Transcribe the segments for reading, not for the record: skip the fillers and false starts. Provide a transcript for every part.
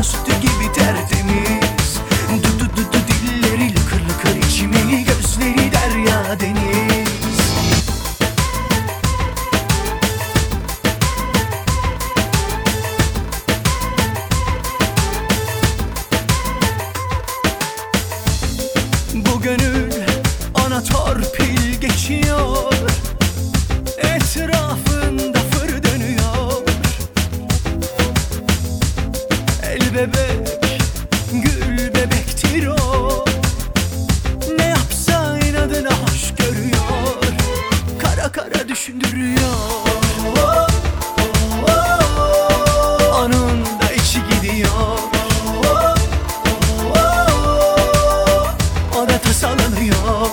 ana sütü gibi tertemiz. Du dilleri lıkır lıkır içimi, gözleri derya deniz. Bu gönül ana torpil geçiyor, etrafında fır dönüyor. El bebek, gül bebektir o, ne yapsa inadına hoş görüyor, kara kara düşündürüyor. Onun da içi gidiyor, o da tasalanıyor.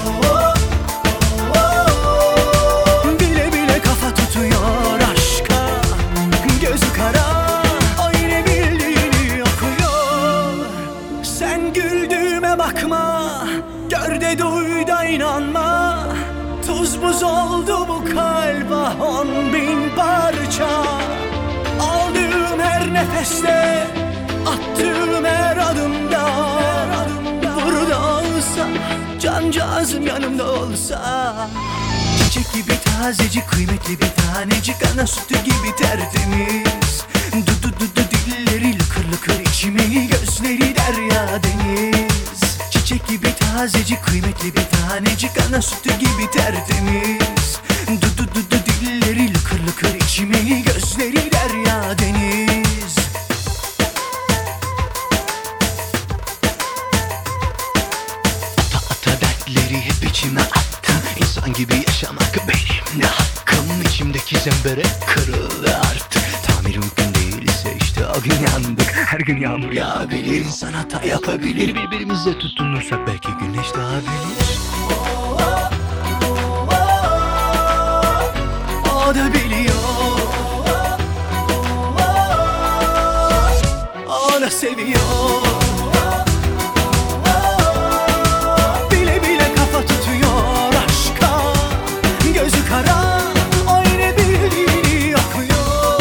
Bile bile kafa tutuyor aşka, gözü kara, o yine bildiğini okuyor. Sen güldüğüme bakma, gör de duy da inanma. Tuz buz oldu bu kalp, 10.000 parça. Aldığım her nefeste, attığım her adımda, burada olsa, cancağızım yanımda olsa. Çiçek gibi tazecik, kıymetli bir tanecik, ana sütü gibi tertemiz. Du dilleri lıkır lıkır içimi, gözleri derya deniz. Çiçek gibi tazecik, kıymetli bir tanecik, ana sütü gibi tertemiz. Du dilleri lıkır lıkır içimi, gözleri derya deniz. Ata dertleri hep içime attım. İnsan gibi yaşamak benim de hakkım. İçimdeki zembere kırıldı artık. Tamir mümkün değilse işte o gün yandık. Her gün yağmur yağabilir, insan hata yapabilir. Birbirimize tutunursak belki güneş doğabilir. O da biliyor, o da seviyor. Bile bile kafa tutuyor aşka, gözü kara, o yine bildiğini okuyor.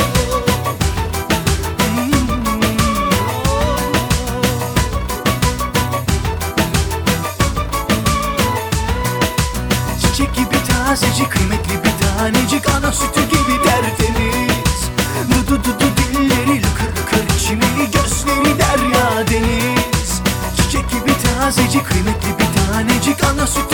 Çiçek gibi tazecik, kıymetli bir tanecik, ana sütü gibi tertemiz. Du dilleri lıkır lıkır içimi, gözleri derya deniz. Çiçek gibi tazecik, kıymetli bir tanecik, ana sütü